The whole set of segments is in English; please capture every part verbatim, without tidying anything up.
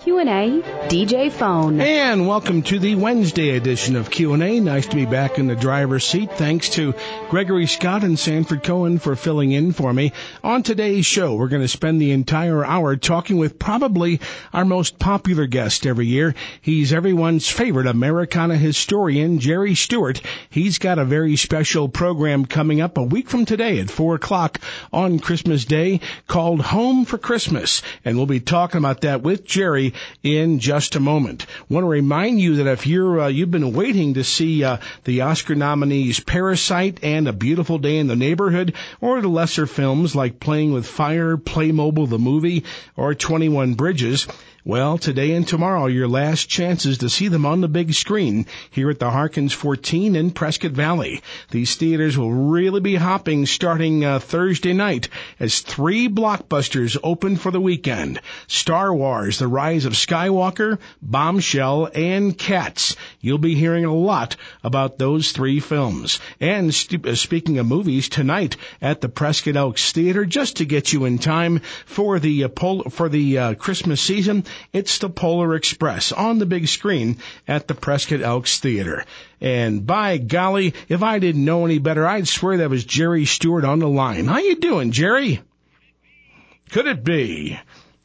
Q and A, D J Phone. And welcome to the Wednesday edition of Q and A. Nice to be back in the driver's seat. Thanks to Gregory Scott and Sanford Cohen for filling in for me. On today's show, we're going to spend the entire hour talking with probably our most popular guest every year. He's everyone's favorite Americana historian, Jerry Stewart. He's got a very special program coming up a week from today at four o'clock on Christmas Day called Home for Christmas. And we'll be talking about that with Jerry in just a moment. Want to remind you that if you're uh, you've been waiting to see uh, the Oscar nominees Parasite and A Beautiful Day in the Neighborhood, or the lesser films like Playing with Fire, Playmobil the Movie, or twenty-one Bridges, well, today and tomorrow, your last chances to see them on the big screen here at the Harkins fourteen in Prescott Valley. These theaters will really be hopping starting uh, Thursday night as three blockbusters open for the weekend. Star Wars, The Rise of Skywalker, Bombshell, and Cats. You'll be hearing a lot about those three films. And st- uh, speaking of movies, tonight at the Prescott Elks Theater, just to get you in time for the uh, pol- for the uh, Christmas season, it's the Polar Express on the big screen at the Prescott Elks Theater. And by golly, if I didn't know any better, I'd swear that was Jerry Stewart on the line. How you doing, Jerry? Could it be?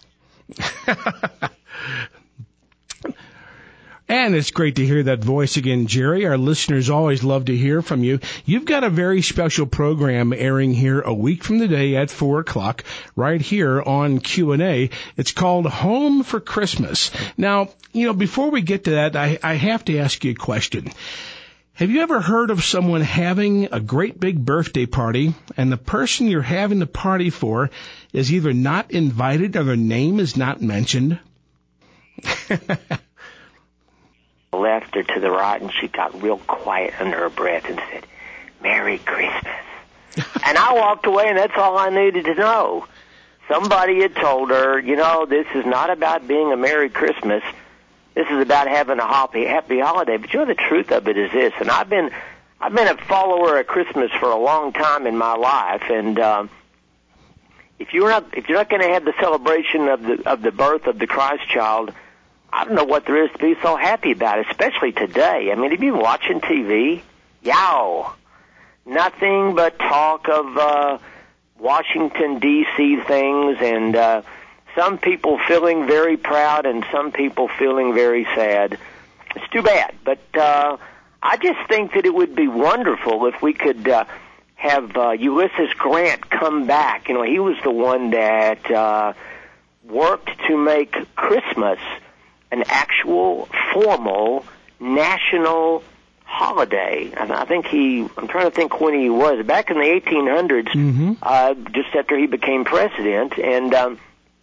And it's great to hear that voice again, Jerry. Our listeners always love to hear from you. You've got a very special program airing here a week from today at four o'clock right here on Q and A. It's called Home for Christmas. Now, you know, before we get to that, I, I have to ask you a question. Have you ever heard of someone having a great big birthday party and the person you're having the party for is either not invited or their name is not mentioned? Left her to the right, and she got real quiet under her breath and said, "Merry Christmas." And I walked away, and that's all I needed to know. Somebody had told her, you know, this is not about being a Merry Christmas. This is about having a happy, happy holiday. But you know, the truth of it is this, and I've been, I've been a follower of Christmas for a long time in my life, and um, if you're not, if you're not going to have the celebration of the of the birth of the Christ child, I don't know what there is to be so happy about, especially today. I mean, have you been watching T V? Yow. Nothing but talk of uh, Washington, D C things, and uh, some people feeling very proud and some people feeling very sad. It's too bad. But uh, I just think that it would be wonderful if we could uh, have uh, Ulysses Grant come back. You know, he was the one that uh, worked to make Christmas an actual formal national holiday. And I think he, I'm trying to think when he was, back in the eighteen hundreds, mm-hmm. uh, just after he became president, and um,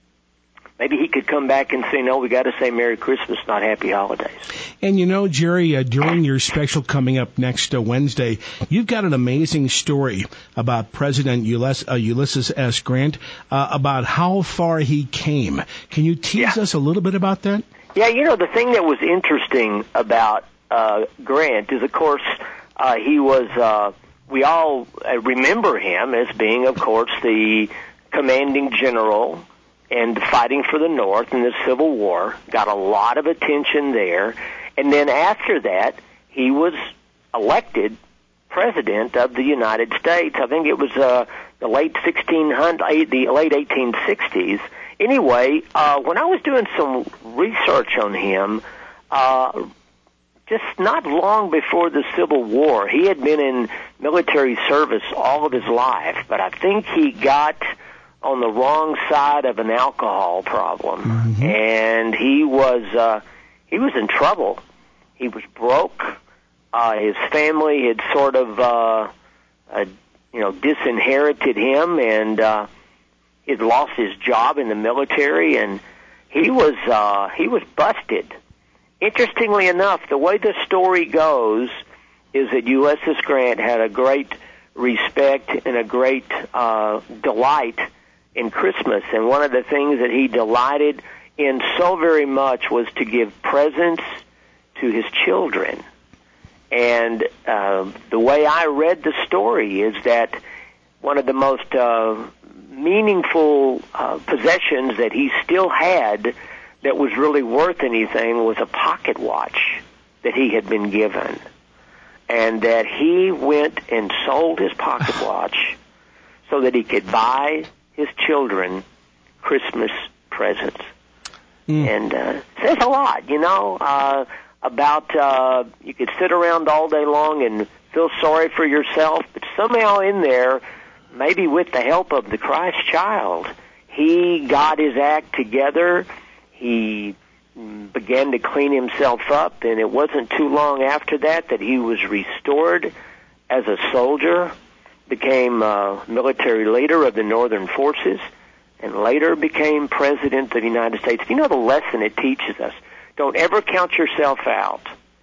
maybe he could come back and say, no, we got to say Merry Christmas, not Happy Holidays. And you know, Jerry, uh, during your special coming up next uh, Wednesday, you've got an amazing story about President Ulysses, uh, Ulysses S. Grant, uh, about how far he came. Can you tease yeah. us a little bit about that? Yeah, you know, the thing that was interesting about uh, Grant is, of course, uh, he was, uh, we all remember him as being, of course, the commanding general and fighting for the North in the Civil War, got a lot of attention there. And then after that, he was elected president of the United States. I think it was uh, the late sixteen hundreds, the late eighteen sixties. Anyway, uh, when I was doing some research on him, uh, just not long before the Civil War, he had been in military service all of his life, but I think he got on the wrong side of an alcohol problem, mm-hmm. and he was uh, he was in trouble. He was broke. Uh, his family had sort of uh, uh, you know disinherited him, and uh, he'd lost his job in the military, and he was uh, he was busted. Interestingly enough, the way the story goes is that Ulysses Grant had a great respect and a great uh, delight in Christmas, and one of the things that he delighted in so very much was to give presents to his children. And uh, the way I read the story is that one of the most uh, meaningful uh, possessions that he still had that was really worth anything was a pocket watch that he had been given, and that he went and sold his pocket watch so that he could buy his children Christmas presents. Mm. And uh, it says a lot, you know, uh, about uh, you could sit around all day long and feel sorry for yourself, but somehow in there, maybe with the help of the Christ child, he got his act together. He began to clean himself up, and it wasn't too long after that that he was restored as a soldier, became a military leader of the Northern Forces, and later became President of the United States. You know the lesson it teaches us? Don't ever count yourself out.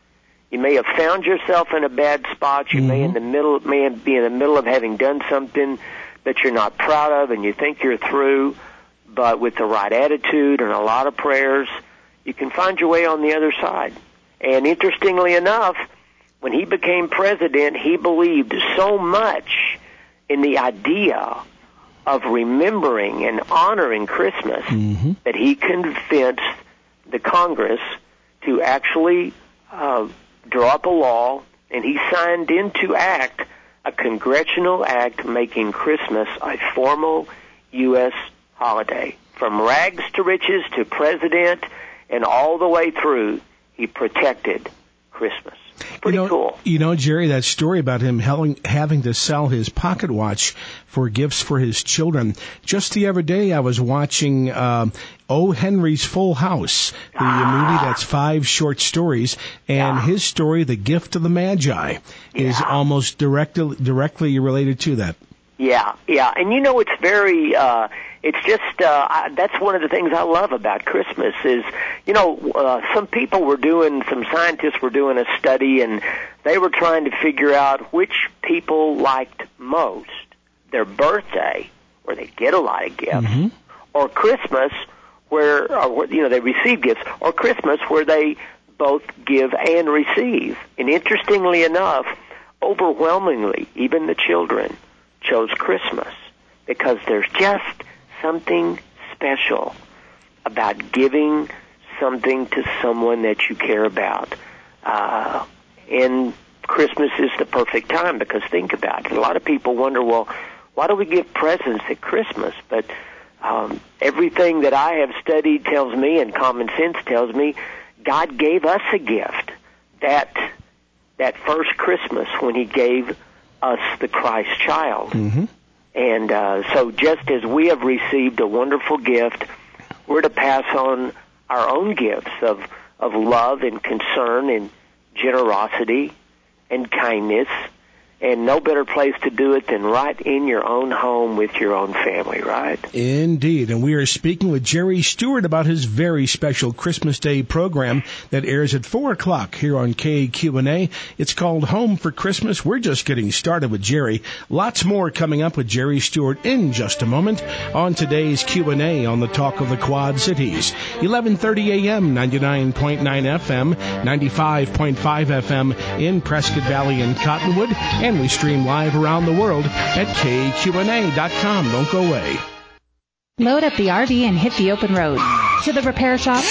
You may have found yourself in a bad spot. You mm-hmm. may in the middle may be in the middle of having done something that you're not proud of, and you think you're through. But with the right attitude and a lot of prayers, you can find your way on the other side. And interestingly enough, when he became president, he believed so much in the idea of remembering and honoring Christmas mm-hmm. that he convinced the Congress to actually uh, draw up a law, and he signed into act a congressional act making Christmas a formal U S holiday. From rags to riches to president and all the way through, he protected Christmas. Pretty you know, cool. You know, Jerry, that story about him having to sell his pocket watch for gifts for his children. Just the other day, I was watching uh, O. Henry's Full House, the ah. movie that's five short stories, and yeah. his story, The Gift of the Magi, yeah. is almost directly directly related to that. Yeah, yeah, and you know, it's very, uh, it's just, uh, I, that's one of the things I love about Christmas is, you know, uh, some people were doing, some scientists were doing a study, and they were trying to figure out which people liked most, their birthday, where they get a lot of gifts, mm-hmm. or Christmas, where, or, you know, they receive gifts, or Christmas, where they both give and receive. And interestingly enough, overwhelmingly, even the children chose Christmas, because there's just something special about giving something to someone that you care about. Uh, and Christmas is the perfect time, because think about it. A lot of people wonder, well, why do we give presents at Christmas? But um, everything that I have studied tells me, and common sense tells me, God gave us a gift that that first Christmas when he gave us the Christ child. Mm-hmm. And uh, so just as we have received a wonderful gift, we're to pass on our own gifts of, of love and concern and generosity and kindness. And no better place to do it than right in your own home with your own family, right? Indeed. And we are speaking with Jerry Stewart about his very special Christmas Day program that airs at four o'clock here on K Q N A. It's called Home for Christmas. We're just getting started with Jerry. Lots more coming up with Jerry Stewart in just a moment on today's Q and A on the Talk of the Quad Cities. eleven thirty a.m., ninety-nine point nine F M, ninety-five point five F M in Prescott Valley and Cottonwood. And we stream live around the world at K Q N A dot com. Don't go away. Load up the R V and hit the open road. To the repair shop?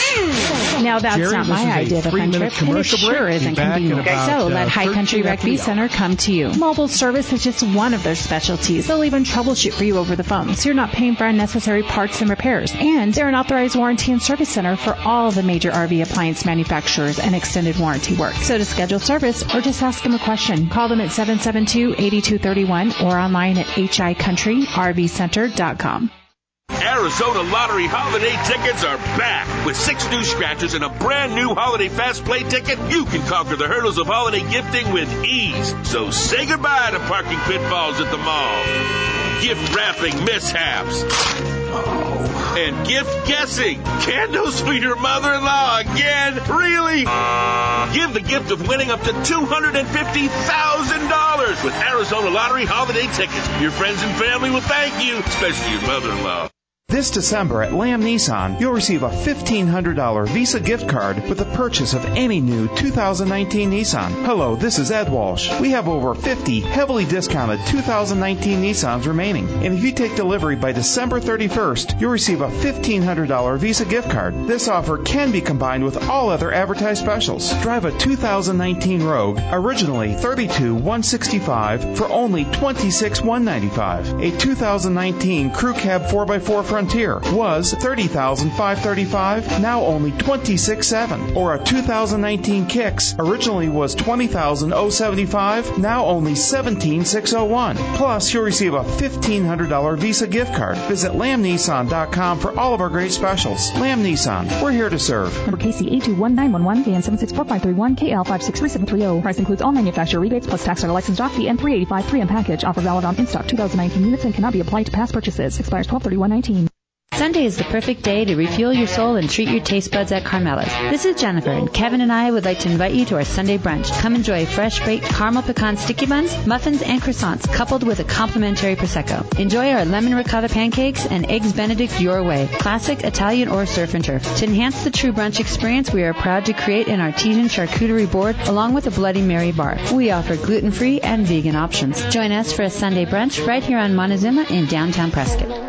Now that's Jerry, not my idea of a fun trip, and it sure isn't convenient. About, so uh, let High Country Rec V Center come to you. Mobile service is just one of their specialties. They'll even troubleshoot for you over the phone, so you're not paying for unnecessary parts and repairs. And they're an authorized warranty and service center for all the major R V appliance manufacturers and extended warranty work. So to schedule service or just ask them a question, call them at seven seven two, eight two three one or online at h i country r v center dot com. Arizona Lottery holiday tickets are back. With six new scratchers and a brand new holiday fast play ticket, you can conquer the hurdles of holiday gifting with ease. So say goodbye to parking pitfalls at the mall, gift wrapping mishaps, oh, and gift guessing. Candles for your mother-in-law again? Really? Give the gift of winning up to two hundred fifty thousand dollars with Arizona Lottery holiday tickets. Your friends and family will thank you, especially your mother-in-law. This December at Lamb Nissan, you'll receive a fifteen hundred dollars Visa gift card with the purchase of any new two thousand nineteen Nissan. Hello, this is Ed Walsh. We have over fifty heavily discounted two thousand nineteen Nissans remaining. And if you take delivery by December thirty-first, you'll receive a fifteen hundred dollars Visa gift card. This offer can be combined with all other advertised specials. Drive a two thousand nineteen Rogue, originally thirty-two thousand one hundred sixty-five dollars for only twenty-six thousand one hundred ninety-five dollars. A two thousand nineteen Crew Cab four by four Frontier was thirty thousand five hundred thirty-five dollars, now only twenty-six thousand seven hundred dollars. Or a two thousand nineteen Kicks, originally was twenty thousand seventy-five dollars, now only seventeen thousand six hundred one dollars. Plus, you'll receive a fifteen hundred dollars Visa gift card. Visit lamb nissan dot com for all of our great specials. Lamb Nissan, we're here to serve. Number K C eight two one nine one one, V N seven six four five three one, K L five six three seven three zero. Price includes all manufacturer rebates plus tax or license dock fee and three eighty-five three M package. Offer valid on in-stock two thousand nineteen units and cannot be applied to past purchases. Expires twelve thirty-one nineteen. Sunday is the perfect day to refuel your soul and treat your taste buds at Carmela's. This is Jennifer, and Kevin and I would like to invite you to our Sunday brunch. Come enjoy fresh baked caramel pecan sticky buns, muffins, and croissants, coupled with a complimentary Prosecco. Enjoy our lemon ricotta pancakes and eggs Benedict your way, classic, Italian, or surf and turf. To enhance the true brunch experience, we are proud to create an artisan charcuterie board along with a Bloody Mary bar. We offer gluten-free and vegan options. Join us for a Sunday brunch right here on Montezuma in downtown Prescott.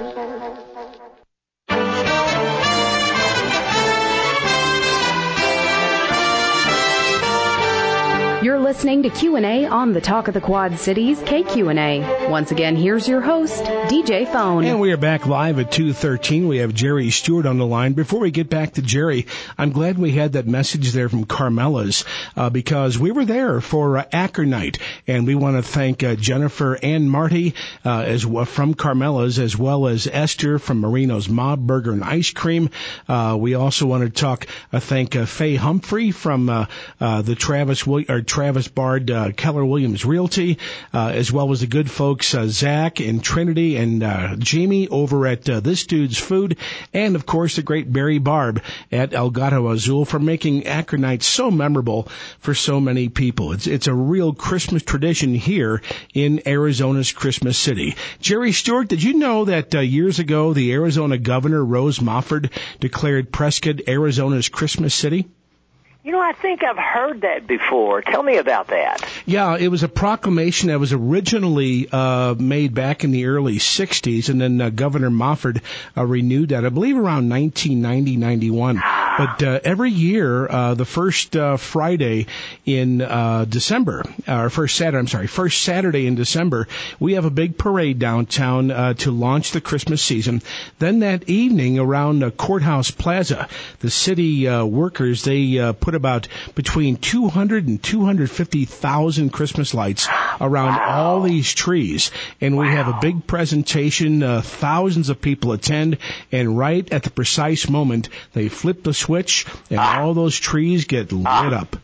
You're listening to Q and A on the Talk of the Quad Cities, K Q and A. Once again, here's your host, D J Phone. And we are back live at two thirteen. We have Jerry Stewart on the line. Before we get back to Jerry, I'm glad we had that message there from Carmela's uh, because we were there for uh, Acker Night, and we want to thank uh, Jennifer and Marty uh, as well, from Carmela's, as well as Esther from Marino's Mob Burger and Ice Cream. Uh, we also want to talk, uh, thank uh, Faye Humphrey from uh, uh, the Travis Will- or Travis Bard uh, Keller Williams Realty, uh, as well as the good folks uh, Zach and Trinity and uh, Jamie over at uh, This Dude's Food, and of course the great Barry Barb at El Gato Azul for making Acker Night so memorable for so many people. It's it's a real Christmas tradition here in Arizona's Christmas City. Jerry Stewart, did you know that uh, years ago the Arizona Governor Rose Mofford declared Prescott Arizona's Christmas City? You know, I think I've heard that before. Tell me about that. Yeah, it was a proclamation that was originally uh, made back in the early sixties, and then uh, Governor Mofford uh, renewed that, I believe, around nineteen ninety, ninety-one. But uh, every year, uh, the first uh, Friday in uh, December, or first Saturday, I'm sorry, first Saturday in December, we have a big parade downtown uh, to launch the Christmas season. Then that evening around uh, Courthouse Plaza, the city uh, workers, they uh, put about between two hundred and two hundred fifty thousand Christmas lights around wow. all these trees. And we wow. have a big presentation, uh, thousands of people attend, and right at the precise moment, they flip the switch, and ah. all those trees get lit ah. up.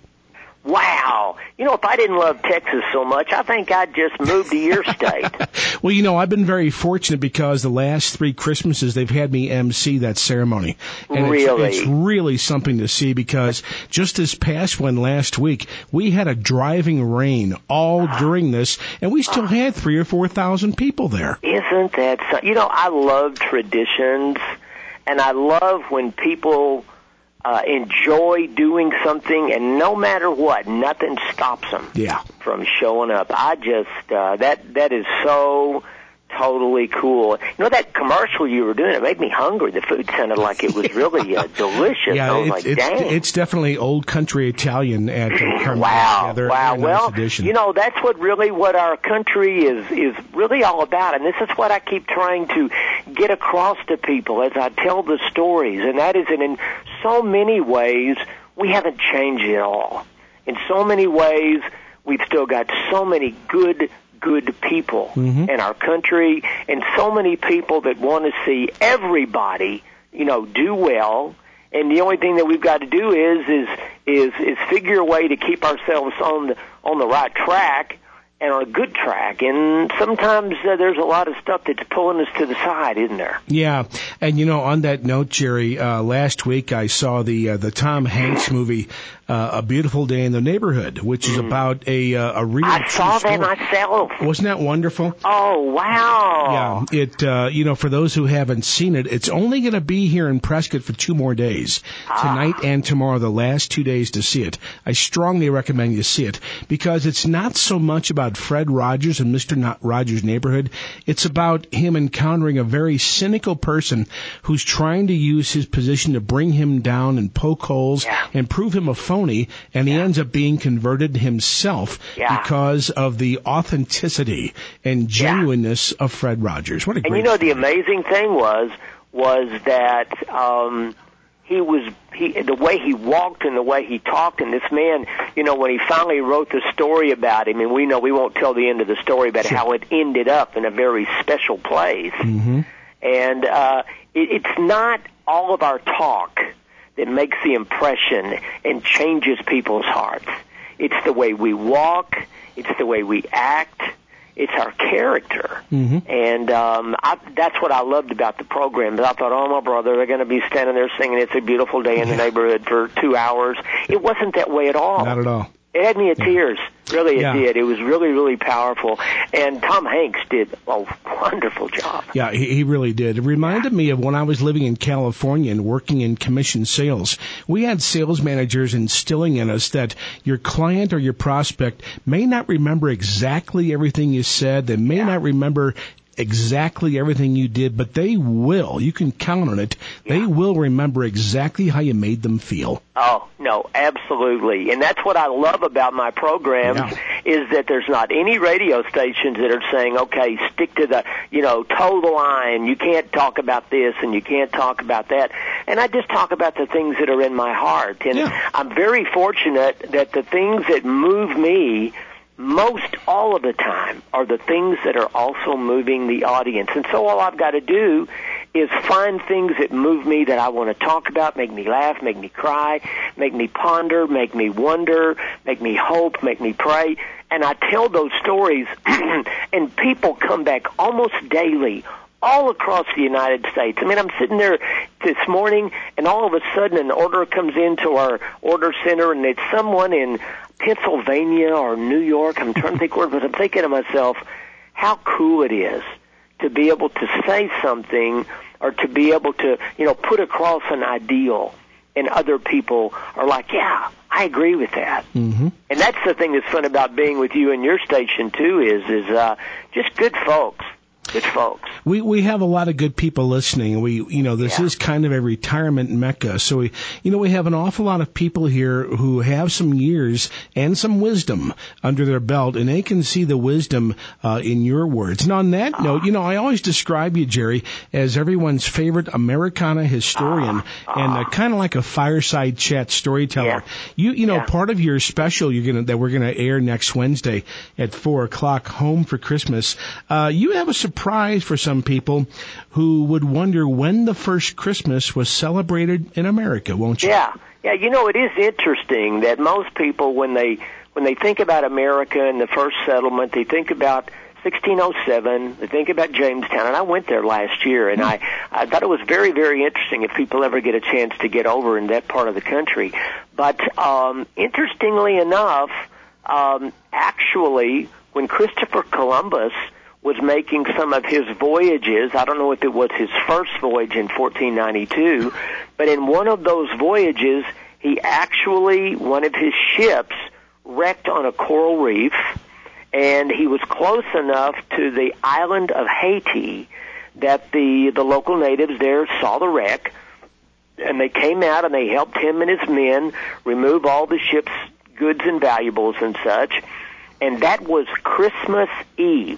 Wow. You know, if I didn't love Texas so much, I think I'd just move to your state. Well, you know, I've been very fortunate because the last three Christmases they've had me emcee that ceremony. And really? It's, it's really something to see because just this past one last week, we had a driving rain all during this, and we still had three or four thousand people there. Isn't that so? You know, I love traditions, and I love when people Uh, enjoy doing something, and no matter what, nothing stops them yeah. from showing up. I just, uh, that, that is so totally cool. You know, that commercial you were doing, it made me hungry. The food sounded like it was really uh, delicious. Yeah, I was it's, like, it's, dang. It's definitely old country Italian at uh, Carmel. Wow, yeah, wow. Well, edition. you know, that's what really what our country is, is really all about, and this is what I keep trying to get across to people as I tell the stories, and that is that in so many ways, we haven't changed at all. In so many ways, we've still got so many good good people mm-hmm. in our country, and so many people that want to see everybody, you know, do well. And the only thing that we've got to do is is is is figure a way to keep ourselves on the on the right track and on a good track. And sometimes uh, there's a lot of stuff that's pulling us to the side, isn't there? Yeah. And, you know, on that note, Jerry, uh, last week I saw the uh, the Tom Hanks movie, uh, A Beautiful Day in the Neighborhood, which is mm. about a uh, a real I saw story. that myself. Wasn't that wonderful? Oh, wow. Yeah, it, uh, you know, for those who haven't seen it, it's only going to be here in Prescott for two more days, ah. tonight and tomorrow, the last two days to see it. I strongly recommend you see it because it's not so much about Fred Rogers and Mister Not Rogers' Neighborhood. It's about him encountering a very cynical person who's trying to use his position to bring him down and poke holes yeah. and prove him a phony, and he yeah. ends up being converted himself yeah. because of the authenticity and genuineness yeah. of Fred Rogers. What a great And you know, story. the amazing thing was, was that, um, he was, he, the way he walked and the way he talked, and this man, you know, when he finally wrote the story about him, and we know we won't tell the end of the story about sure. how it ended up in a very special place. Mm-hmm. And, uh, it, it's not all of our talk that makes the impression and changes people's hearts. It's the way we walk, it's the way we act, it's our character. Mm-hmm. And um, I, that's what I loved about the program. I thought, oh, my brother, they're going to be standing there singing It's a Beautiful Day in the Neighborhood for two hours. It wasn't that way at all. Not at all. It had me at yeah. tears. Really, it yeah. did. It was really, really powerful. And Tom Hanks did a wonderful job. Yeah, he, he really did. It reminded me of when I was living in California and working in commission sales. We had sales managers instilling in us that your client or your prospect may not remember exactly everything you said. They may yeah. not remember exactly everything you did, but they will. You can count on it. Yeah. They will remember exactly how you made them feel. Oh, no, absolutely. And that's what I love about my programs yeah. is that there's not any radio stations that are saying, okay, stick to the, you know, toe the line. You can't talk about this and you can't talk about that. And I just talk about the things that are in my heart. And yeah. I'm very fortunate that the things that move me most all of the time are the things that are also moving the audience. And so all I've got to do is find things that move me that I want to talk about, make me laugh, make me cry, make me ponder, make me wonder, make me hope, make me pray. And I tell those stories, and people come back almost daily all across the United States. I mean, I'm sitting there this morning, and all of a sudden an order comes into our order center, and it's someone in Pennsylvania or New York. I'm trying to think where, but I'm thinking to myself, how cool it is to be able to say something or to be able to, you know, put across an ideal, and other people are like, yeah, I agree with that. Mm-hmm. And that's the thing that's fun about being with you and your station, too, is, is uh, just good folks. Good folks. We we have a lot of good people listening. We you know this yeah. is kind of a retirement mecca. So we you know we have an awful lot of people here who have some years and some wisdom under their belt, and they can see the wisdom uh, in your words. And on that uh, note, you know I always describe you, Jerry, as everyone's favorite Americana historian uh, uh, and uh, kind of like a fireside chat storyteller. Yeah. You you know yeah. part of your special you're gonna that we're gonna air next Wednesday at four o'clock, Home for Christmas. Uh, you have a surprise for some people who would wonder when the first Christmas was celebrated in America, won't you? Yeah, yeah. You know, it is interesting that most people, when they when they think about America and the first settlement, they think about sixteen oh seven. They think about Jamestown, and I went there last year, and I I thought it was very, very interesting if people ever get a chance to get over in that part of the country. But um, interestingly enough, um, actually, when Christopher Columbus was making some of his voyages, I don't know if it was his first voyage in fourteen ninety-two, but in one of those voyages, he actually, one of his ships wrecked on a coral reef, and he was close enough to the island of Haiti that the, the local natives there saw the wreck, and they came out and they helped him and his men remove all the ship's goods and valuables and such, and that was Christmas Eve.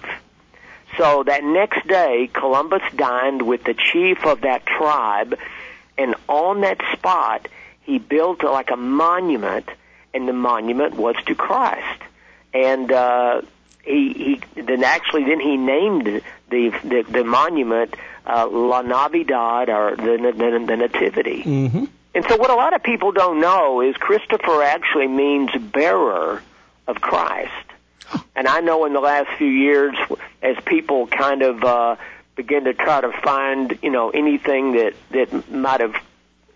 So that next day, Columbus dined with the chief of that tribe, and on that spot, he built like a monument, and the monument was to Christ. And uh, he, he then actually then he named the the, the monument uh, La Navidad, or the the, the Nativity. Mm-hmm. And so, what a lot of people don't know is Christopher actually means bearer of Christ. And I know in the last few years, as people kind of uh, begin to try to find, you know, anything that, that might have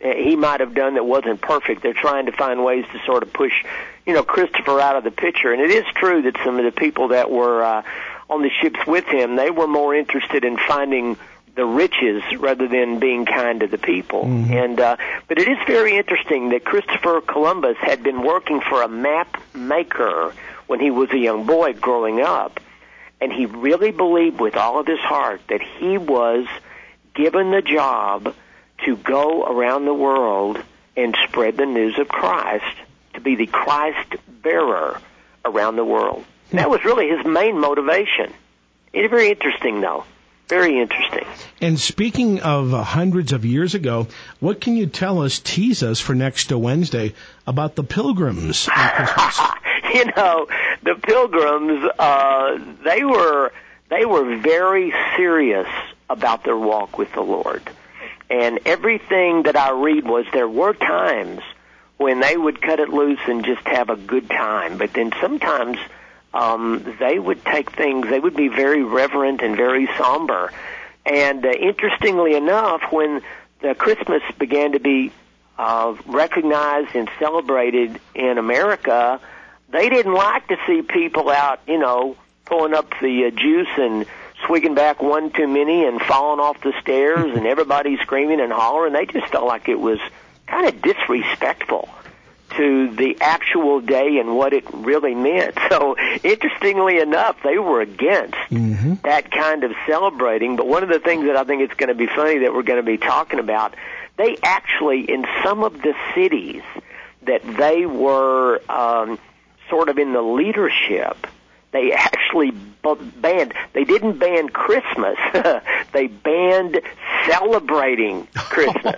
he might have done that wasn't perfect. They're trying to find ways to sort of push, you know, Christopher out of the picture. And it is true that some of the people that were uh, on the ships with him, they were more interested in finding the riches rather than being kind to the people. Mm-hmm. And uh, but it is very interesting that Christopher Columbus had been working for a map maker when he was a young boy growing up. And he really believed with all of his heart that he was given the job to go around the world and spread the news of Christ, to be the Christ bearer around the world. And that was really his main motivation. It's very interesting, though. Very interesting. And speaking of uh, hundreds of years ago, what can you tell us, tease us for next Wednesday about the Pilgrims on Christmas? You know, the Pilgrims, uh, they were they were very serious about their walk with the Lord. And everything that I read was there were times when they would cut it loose and just have a good time. But then sometimes um, they would take things, they would be very reverent and very somber. And uh, interestingly enough, when the Christmas began to be uh, recognized and celebrated in America, they didn't like to see people out, you know, pulling up the uh, juice and swigging back one too many and falling off the stairs and everybody screaming and hollering. They just felt like it was kind of disrespectful to the actual day and what it really meant. So, interestingly enough, they were against mm-hmm. that kind of celebrating. But one of the things that I think it's going to be funny that we're going to be talking about, they actually, in some of the cities that they were um, sort of in the leadership, they actually banned, they didn't ban Christmas, they banned celebrating Christmas.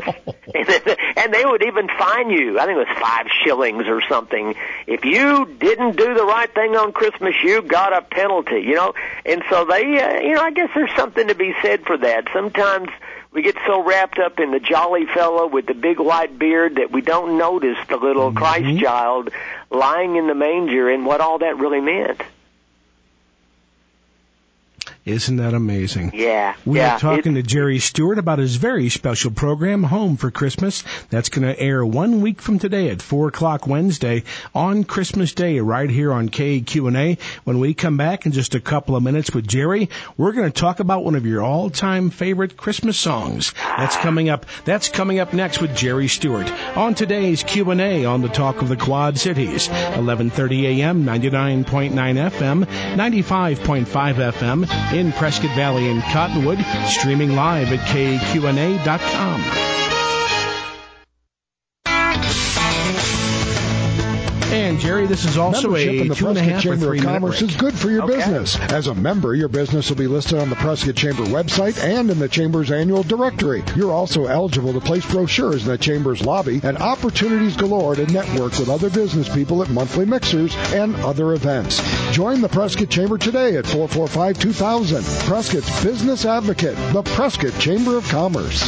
And they would even fine you, I think it was five shillings or something. If you didn't do the right thing on Christmas, you got a penalty, you know. And so they, uh, you know, I guess there's something to be said for that. Sometimes we get so wrapped up in the jolly fellow with the big white beard that we don't notice the little mm-hmm. Christ child lying in the manger and what all that really meant. Isn't that amazing? Yeah. We yeah, are talking to Jerry Stewart about his very special program, Home for Christmas. That's going to air one week from today at four o'clock Wednesday on Christmas Day right here on K Q and A. When we come back in just a couple of minutes with Jerry, we're going to talk about one of your all-time favorite Christmas songs. That's coming up. That's coming up next with Jerry Stewart on today's Q and A on the Talk of the Quad Cities. eleven thirty a.m., ninety-nine point nine F M, ninety-five point five F M. in Prescott Valley and Cottonwood, streaming live at K Q N A dot com. And Jerry, this is also Membership a in the two and a Prescott half Chamber or three of Commerce break. is good for your Okay. business. As a member, your business will be listed on the Prescott Chamber website and in the Chamber's annual directory. You're also eligible to place brochures in the Chamber's lobby and opportunities galore to network with other business people at monthly mixers and other events. Join the Prescott Chamber today at four four five, two thousand. Prescott's Business Advocate, the Prescott Chamber of Commerce.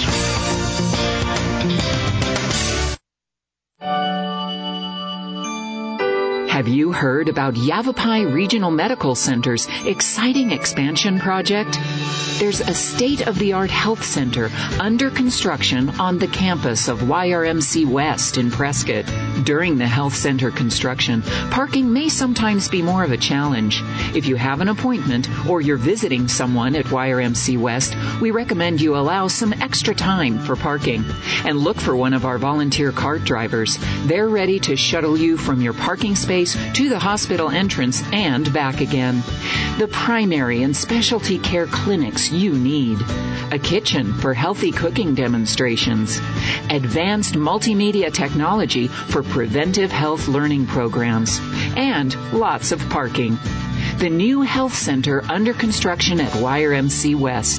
Have you heard about Yavapai Regional Medical Center's exciting expansion project? There's a state-of-the-art health center under construction on the campus of Y R M C West in Prescott. During the health center construction, parking may sometimes be more of a challenge. If you have an appointment or you're visiting someone at Y R M C West, we recommend you allow some extra time for parking. And look for one of our volunteer cart drivers. They're ready to shuttle you from your parking space to the hospital entrance and back again. The primary and specialty care clinics you need. A kitchen for healthy cooking demonstrations. Advanced multimedia technology for preventive health learning programs. And lots of parking. The new health center under construction at Y R M C West.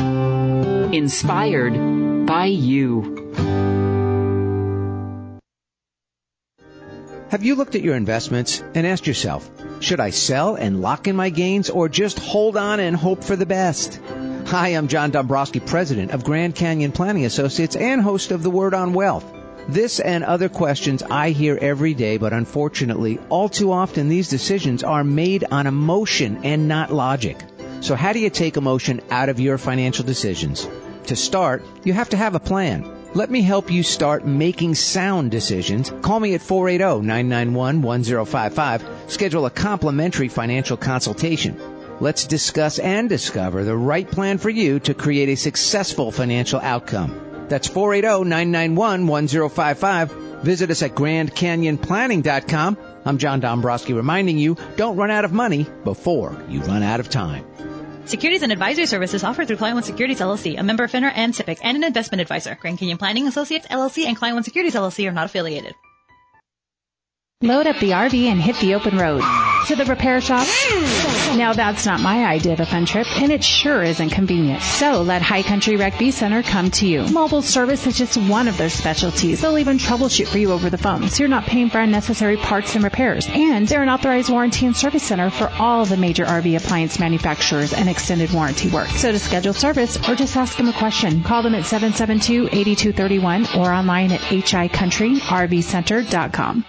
Inspired by you. Have you looked at your investments and asked yourself, should I sell and lock in my gains or just hold on and hope for the best? Hi, I'm John Dombrowski, president of Grand Canyon Planning Associates and host of The Word on Wealth. This and other questions I hear every day, but unfortunately, all too often these decisions are made on emotion and not logic. So how do you take emotion out of your financial decisions? To start, you have to have a plan. Let me help you start making sound decisions. Call me at four eight zero, nine nine one, one zero five five. Schedule a complimentary financial consultation. Let's discuss and discover the right plan for you to create a successful financial outcome. That's four eight zero, nine nine one, one zero five five. Visit us at grand canyon planning dot com. I'm John Dombrowski reminding you, don't run out of money before you run out of time. Securities and advisory services offered through Client One Securities, L L C, a member of FINRA and SIPC, and an investment advisor. Grand Canyon Planning Associates, L L C, and Client One Securities, L L C are not affiliated. Load up the R V and hit the open road. To the repair shop? Now that's not my idea of a fun trip, and it sure isn't convenient. So let High Country Rec B Center come to you. Mobile service is just one of their specialties. They'll even troubleshoot for you over the phone, so you're not paying for unnecessary parts and repairs. And they're an authorized warranty and service center for all the major R V appliance manufacturers and extended warranty work. So to schedule service or just ask them a question, call them at seven seven two, eight two three one or online at h i country r v center dot com.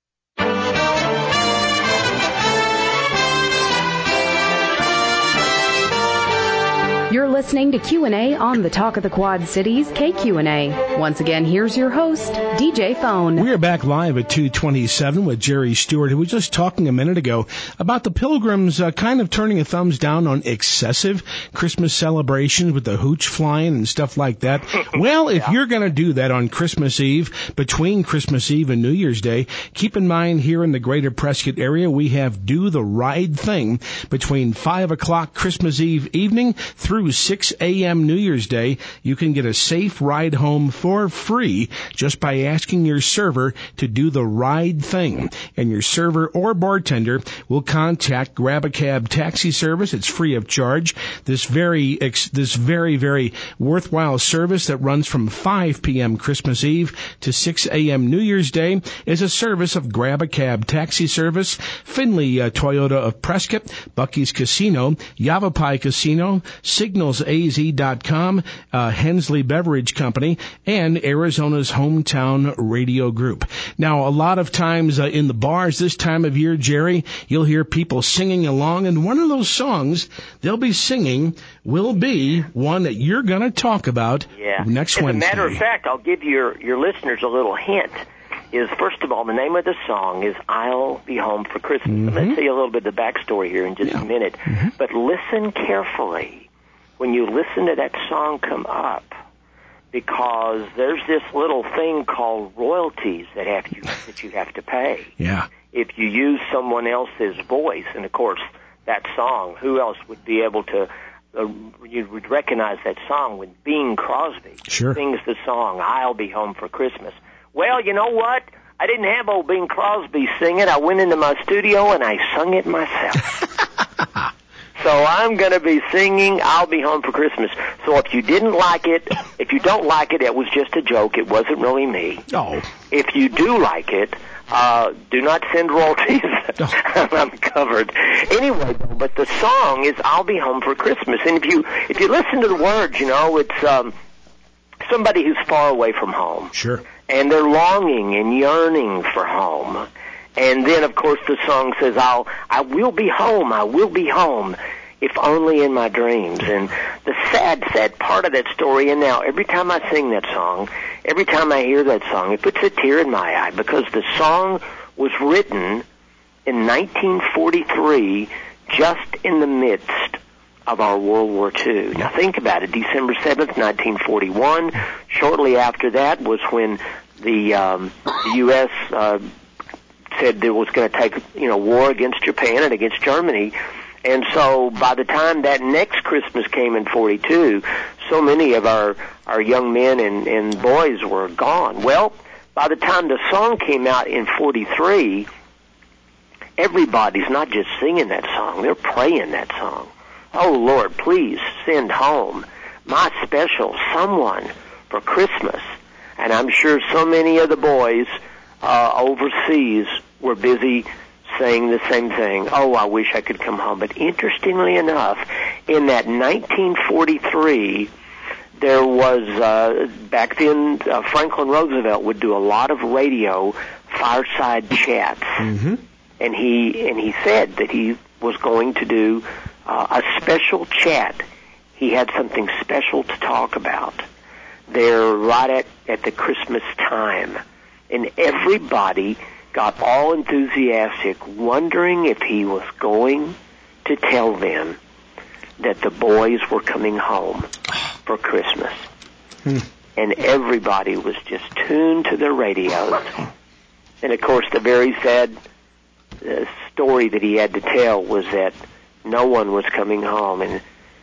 You're listening to Q and A on the Talk of the Quad Cities, K Q and A. Once again, here's your host, D J Phone. We are back live at two twenty-seven with Jerry Stewart, who was just talking a minute ago about the Pilgrims uh, kind of turning a thumbs down on excessive Christmas celebrations with the hooch flying and stuff like that. Well, if yeah. you're going to do that on Christmas Eve, between Christmas Eve and New Year's Day, keep in mind here in the greater Prescott area, we have Do the Ride Thing between five o'clock Christmas Eve evening through six a.m. New Year's Day. You can get a safe ride home for free just by asking your server to do the ride thing. And your server or bartender will contact Grab a Cab Taxi Service. It's free of charge. This very, this very, very worthwhile service that runs from five p.m. Christmas Eve to six a.m. New Year's Day is a service of Grab a Cab Taxi Service, Finley uh, Toyota of Prescott, Bucky's Casino, Yavapai Casino, Signals A Z dot com, uh, Hensley Beverage Company, and Arizona's Hometown Radio Group. Now, a lot of times uh, in the bars this time of year, Jerry, you'll hear people singing along, and one of those songs they'll be singing will be one that you're going to talk about yeah. next As Wednesday. As a matter of fact, I'll give your, your listeners a little hint. Is first of all, the name of the song is I'll Be Home for Christmas. Mm-hmm. I'm going to tell you a little bit of the backstory here in just yeah. a minute. Mm-hmm. But listen carefully when you listen to that song come up, because there's this little thing called royalties that have you that you have to pay. Yeah. If you use someone else's voice, and of course that song, who else would be able to? Uh, you would recognize that song when Bing Crosby sure. sings the song "I'll Be Home for Christmas." Well, you know what? I didn't have old Bing Crosby sing it. I went into my studio and I sung it myself. So I'm going to be singing I'll Be Home for Christmas. So if you didn't like it, if you don't like it, it was just a joke. It wasn't really me. Oh. If you do like it, uh, do not send royalties. Oh. I'm covered. Anyway, but the song is I'll Be Home for Christmas. And if you if you listen to the words, you know, it's um, somebody who's far away from home. Sure. And they're longing and yearning for home. And then, of course, the song says, I'll, I will be home, I will be home, if only in my dreams. And the sad, sad part of that story, and now every time I sing that song, every time I hear that song, it puts a tear in my eye, because the song was written in nineteen forty-three, just in the midst of our World War Two. Now think about it, December seventh, nineteen forty-one, shortly after that was when the, um, the U S uh, said it was going to take, you know, war against Japan and against Germany. And so by the time that next Christmas came in forty-two, so many of our, our young men and, and boys were gone. Well, by the time the song came out in forty-three, everybody's not just singing that song, they're praying that song. Oh, Lord, please send home my special someone for Christmas. And I'm sure so many of the boys uh, overseas were busy saying the same thing. Oh, I wish I could come home. But interestingly enough, in that nineteen forty-three, there was, uh, back then, uh, Franklin Roosevelt would do a lot of radio fireside chats. Mm-hmm. And he, and he said that he was going to do uh, a special chat. He had something special to talk about. there right at, at the Christmas time. And everybody got all enthusiastic, wondering if he was going to tell them that the boys were coming home for Christmas. Hmm. And everybody was just tuned to their radios. And, of course, the very sad uh, story that he had to tell was that no one was coming home. And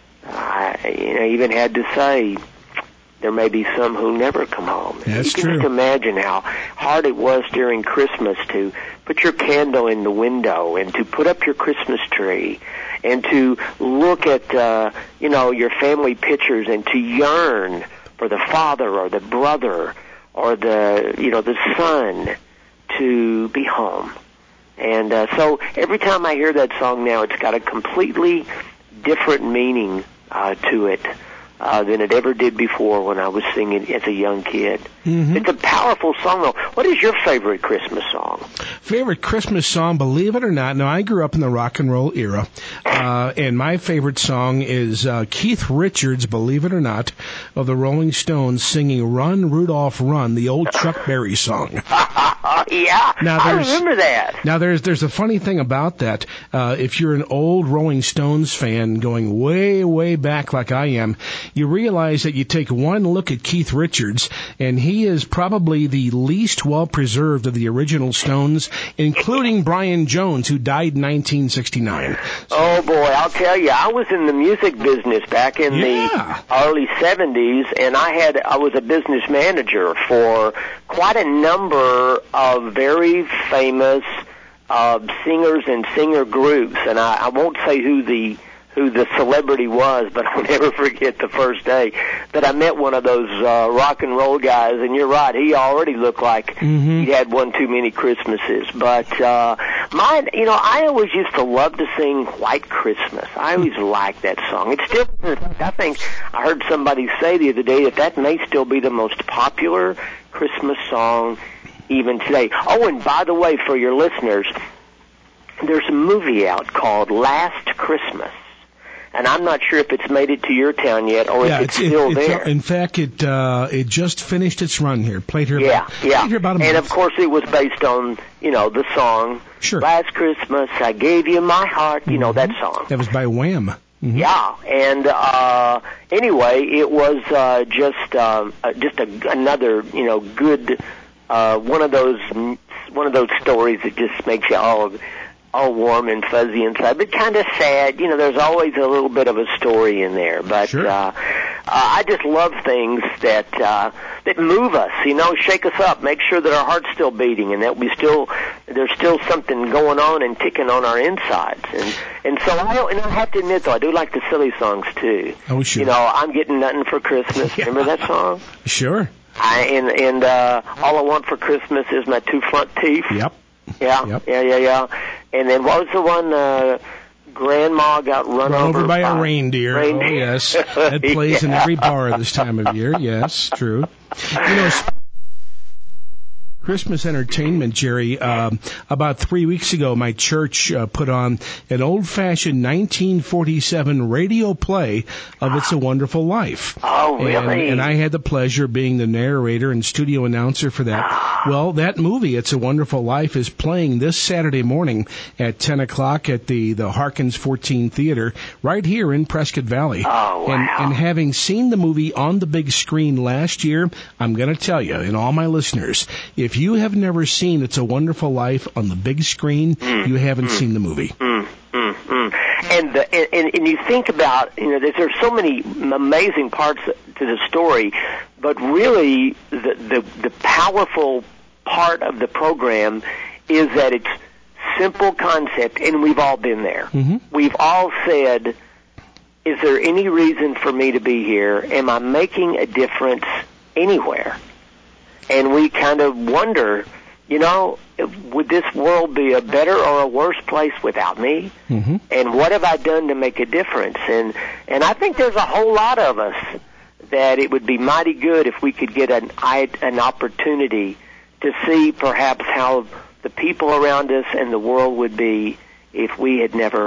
I you know, even had to say there may be some who never come home. That's you can true. just imagine how hard it was during Christmas to put your candle in the window and to put up your Christmas tree and to look at, uh, you know, your family pictures and to yearn for the father or the brother or the, you know, the son to be home. And uh, so every time I hear that song now, it's got a completely different meaning uh, to it uh, than it ever did before when I was singing as a young kid. Mm-hmm. It's a powerful song, though. What is your favorite Christmas song? Favorite Christmas song, believe it or not. Now, I grew up in the rock and roll era, uh, and my favorite song is uh, Keith Richards, believe it or not, of the Rolling Stones singing Run, Rudolph, Run, the old Chuck Berry song. Yeah, now, I remember that. Now, there's there's a funny thing about that. Uh, if you're an old Rolling Stones fan going way, way back like I am, you realize that you take one look at Keith Richards, and he is probably the least well-preserved of the original Stones, including Brian Jones, who died in nineteen sixty-nine. So, oh, boy, I'll tell you, I was in the music business back in yeah. the early seventies, and I had I was a business manager for quite a number of very famous uh, singers and singer groups, and I, I won't say who the who the celebrity was, but I'll never forget the first day that I met one of those uh, rock and roll guys, and you're right, he already looked like mm-hmm. he'd had one too many Christmases. But uh, mine, you know, I always used to love to sing White Christmas. I always liked that song. It's still, I think, I heard somebody say the other day that that may still be the most popular Christmas song even today. Oh, and by the way, for your listeners, there's a movie out called Last Christmas. And I'm not sure if it's made it to your town yet or yeah, if it's, it's still it, there. It's, in fact, it uh, it just finished its run here. Played here yeah, about, yeah. played here about a month. And, of course, it was based on, you know, the song, sure. Last Christmas, I Gave You My Heart, you mm-hmm. know, that song. That was by Wham. Mm-hmm. Yeah, and uh, anyway, it was uh, just um, uh, just a, another, you know, good, uh, one of those one of those stories that just makes you all... all warm and fuzzy inside, but kind of sad. You know, there's always a little bit of a story in there. But sure. uh, uh, I just love things that uh, that move us. You know, shake us up, make sure that our heart's still beating, and that we still there's still something going on and ticking on our insides. And and so I and I have to admit though, I do like the silly songs too. Oh sure. You know, I'm Getting Nothing for Christmas. Yeah. Remember that song? Sure. I and and uh, All I Want for Christmas Is My Two Front Teeth. Yep. Yeah, yep. yeah, yeah, yeah. And then what was the one, uh, Grandma got run, run over, over by, by a reindeer. reindeer. Oh, yes. That plays yeah. in every bar this time of year. Yes, true. You know, Christmas entertainment, Jerry. Um, about three weeks ago, my church uh, put on an old-fashioned nineteen forty-seven radio play of It's a Wonderful Life. Oh, really? And, and I had the pleasure of being the narrator and studio announcer for that. Well, that movie, It's a Wonderful Life, is playing this Saturday morning at ten o'clock at the, the Harkins fourteen Theater right here in Prescott Valley. Oh, wow. And, and having seen the movie on the big screen last year, I'm going to tell you, and all my listeners, if you have never seen It's a Wonderful Life on the big screen, mm, you haven't mm, seen the movie. Mm, mm, mm. And, the, and and you think about, you know, there's, there's so many amazing parts to the story, but really the, the the powerful part of the program is that it's simple concept, and we've all been there. Mm-hmm. We've all said, is there any reason for me to be here? Am I making a difference anywhere? And we kind of wonder, you know, would this world be a better or a worse place without me? Mm-hmm. And what have I done to make a difference? And and I think there's a whole lot of us that it would be mighty good if we could get an an opportunity to see perhaps how the people around us and the world would be if we had never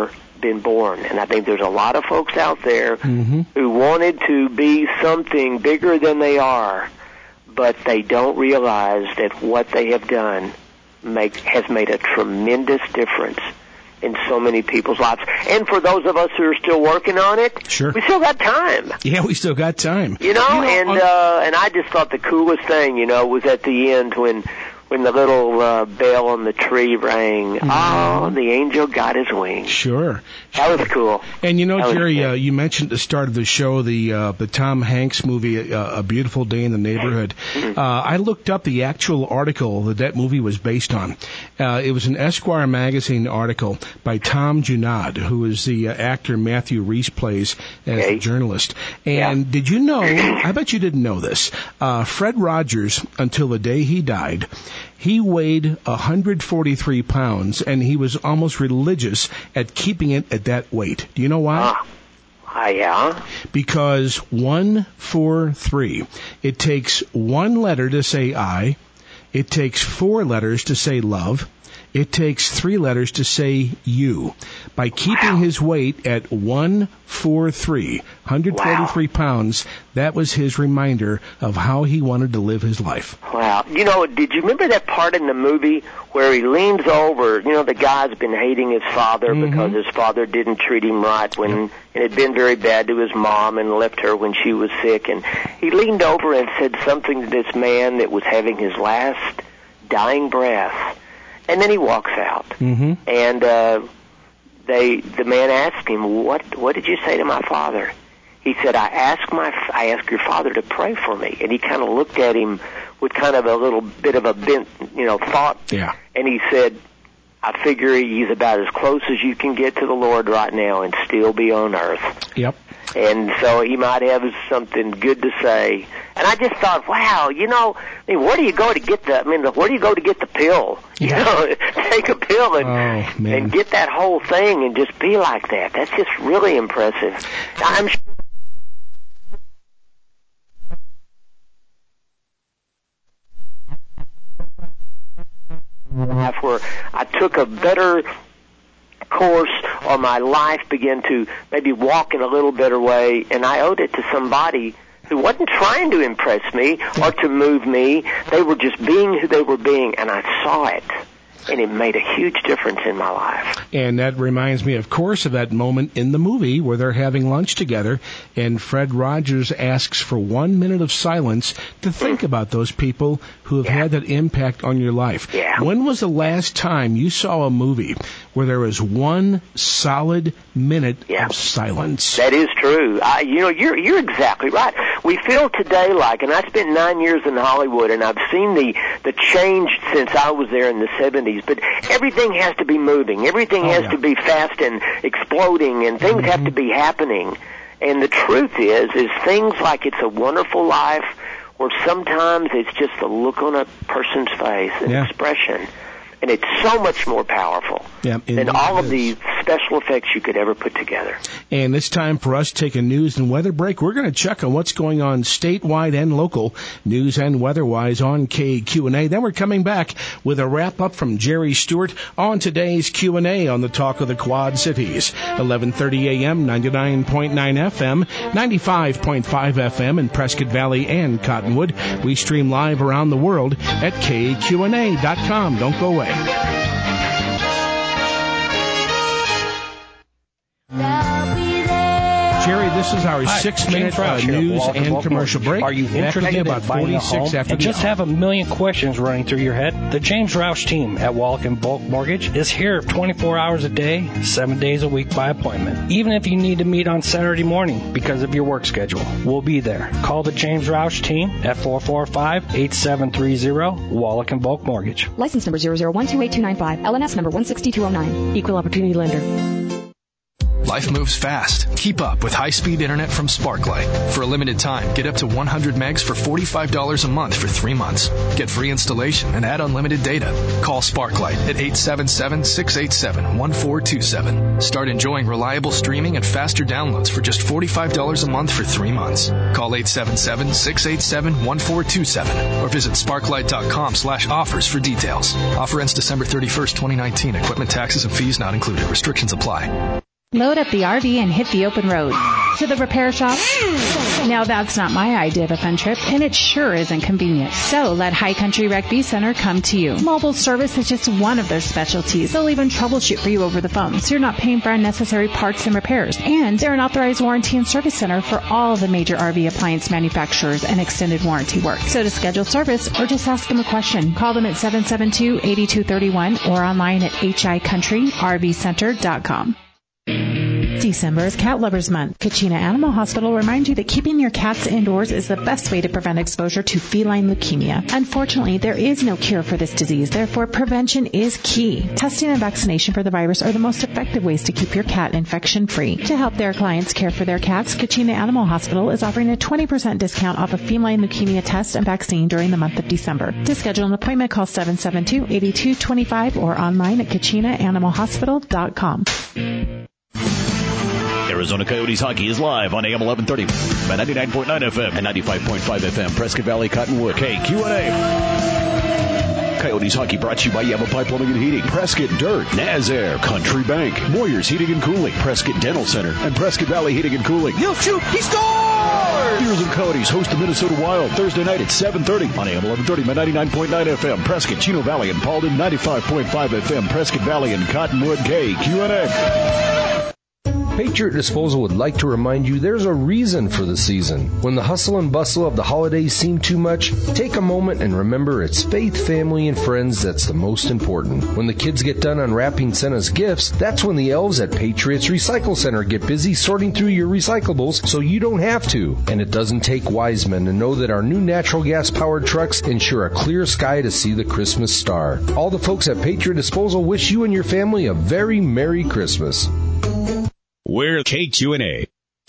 been born. And I think there's a lot of folks out there mm-hmm. who wanted to be something bigger than they are, but they don't realize that what they have done make, has made a tremendous difference in so many people's lives. And for those of us who are still working on it, sure. we still got time. Yeah, we still got time. You know, you know and on- uh, and I just thought the coolest thing, you know, was at the end when when the little uh, bell on the tree rang. Mm-hmm. Oh, the angel got his wings. Sure. That was cool. And you know, That Jerry, uh, you mentioned at the start of the show the uh, the Tom Hanks movie, uh, A Beautiful Day in the Neighborhood. Mm-hmm. Uh, I looked up the actual article that that movie was based on. Uh, it was an Esquire magazine article by Tom Junod, who is the uh, actor Matthew Rhys plays as Okay. the journalist. And Yeah. did you know, I bet you didn't know this, uh, Fred Rogers, until the day he died, he weighed one hundred forty-three pounds, and he was almost religious at keeping it at that weight. Do you know why? Ah, uh, yeah. Because one, four, three. It takes one letter to say I. It takes four letters to say love. It takes three letters to say you. By keeping Wow. his weight at one forty-three, one hundred forty-three Wow. pounds, that was his reminder of how he wanted to live his life. Wow. You know, did you remember that part in the movie where he leans over, you know, the guy's been hating his father Mm-hmm. because his father didn't treat him right when Yep. it had been very bad to his mom and left her when she was sick. And he leaned over and said something to this man that was having his last dying breath. And then he walks out. Mm-hmm. And uh, they, the man asked him, "What? What did you say to my father?" He said, "I asked my, I asked your father to pray for me." And he kind of looked at him with kind of a little bit of a bent, you know, thought. Yeah. And he said, "I figure he's about as close as you can get to the Lord right now and still be on earth." Yep. And so he might have something good to say. And I just thought, wow, you know, I mean, where do you go to get the, I mean, where do you go to get the pill? You Yeah. know, take a pill and, Oh, man. and get that whole thing and just be like that. That's just really impressive. I'm sure where I took a better course, or my life began to maybe walk in a little better way, and I owed it to somebody who wasn't trying to impress me or to move me. They were just being who they were being, and I saw it, and it made a huge difference in my life. And that reminds me, of course, of that moment in the movie where they're having lunch together, and Fred Rogers asks for one minute of silence to think about those people who have Yeah. had that impact on your life. Yeah. When was the last time you saw a movie where there was one solid minute Yeah. of silence? That is true. I, you know, you're you're exactly right. We feel today like, and I spent nine years in Hollywood, and I've seen the the change since I was there in the seventies. But everything has to be moving. Everything Oh, has yeah. to be fast and exploding, and things Mm-hmm. have to be happening. And the truth is, is things like It's a Wonderful Life, or sometimes it's just the look on a person's face, an Yeah. expression. And it's so much more powerful Yeah, it than really all of is. the special effects you could ever put together. And it's time for us to take a news and weather break. We're going to check on what's going on statewide and local, news and weather-wise on K Q and A. Then we're coming back with a wrap-up from Jerry Stewart on today's Q and A on the Talk of the Quad Cities. eleven thirty a.m., ninety-nine point nine F M, ninety-five point five F M in Prescott Valley and Cottonwood. We stream live around the world at K Q N A dot com. Don't go away. Jerry, this is our Hi, six-minute James uh, Roush here, news Walker and Baltimore. commercial break. Are you Back interested again in about buying a forty-six home after and the just hour. have a million questions running through your head? The James Roush team at Wallach and Bulk Mortgage is here twenty-four hours a day, seven days a week by appointment. Even if you need to meet on Saturday morning because of your work schedule, we'll be there. Call the James Roush team at four four five, eight seven three zero, Wallach and Bulk Mortgage. License number zero zero one two eight two nine five. L N S number one six two oh nine. Equal opportunity lender. Life moves fast. Keep up with high-speed internet from Sparklight. For a limited time, get up to one hundred megs for forty-five dollars a month for three months. Get free installation and add unlimited data. Call Sparklight at eight seven seven, six eight seven, one four two seven. Start enjoying reliable streaming and faster downloads for just forty-five dollars a month for three months. Call eight seven seven, six eight seven, one four two seven or visit sparklight.com slash offers for details. Offer ends December thirty-first, twenty nineteen. Equipment taxes and fees not included. Restrictions apply. Load up the R V and hit the open road. To the repair shop? Now that's not my idea of a fun trip, and it sure isn't convenient. So let High Country Rec-V Center come to you. Mobile service is just one of their specialties. They'll even troubleshoot for you over the phone, so you're not paying for unnecessary parts and repairs. And they're an authorized warranty and service center for all the major R V appliance manufacturers and extended warranty work. So to schedule service or just ask them a question, call them at seven seven two, eight two three one or online at h i country r v center dot com. December is Cat Lovers Month. Kachina Animal Hospital reminds you that keeping your cats indoors is the best way to prevent exposure to feline leukemia. Unfortunately, there is no cure for this disease. Therefore, prevention is key. Testing and vaccination for the virus are the most effective ways to keep your cat infection-free. To help their clients care for their cats, Kachina Animal Hospital is offering a twenty percent discount off a feline leukemia test and vaccine during the month of December. To schedule an appointment, call seven seven two, eight two two five or online at kachina animal hospital dot com. Arizona Coyotes hockey is live on A M eleven thirty at ninety-nine point nine F M and ninety-five point five F M. Prescott Valley, Cottonwood. K Q and A. Coyotes hockey brought to you by Yavapai Plumbing and Heating, Prescott Dirt, Nazaire, Country Bank, Moyers Heating and Cooling, Prescott Dental Center, and Prescott Valley Heating and Cooling. He'll shoot. He scores! Arizona Coyotes host the Minnesota Wild Thursday night at seven thirty on A M eleven thirty by ninety-nine point nine F M. Prescott, Chino Valley, and Paulden, ninety-five point five F M. Prescott Valley and Cottonwood. K Q and A. Patriot Disposal would like to remind you there's a reason for the season. When the hustle and bustle of the holidays seem too much, take a moment and remember it's faith, family, and friends that's the most important. When the kids get done unwrapping Santa's gifts, that's when the elves at Patriots Recycle Center get busy sorting through your recyclables so you don't have to. And it doesn't take wise men to know that our new natural gas-powered trucks ensure a clear sky to see the Christmas star. All the folks at Patriot Disposal wish you and your family a very Merry Christmas. We're K Q and A.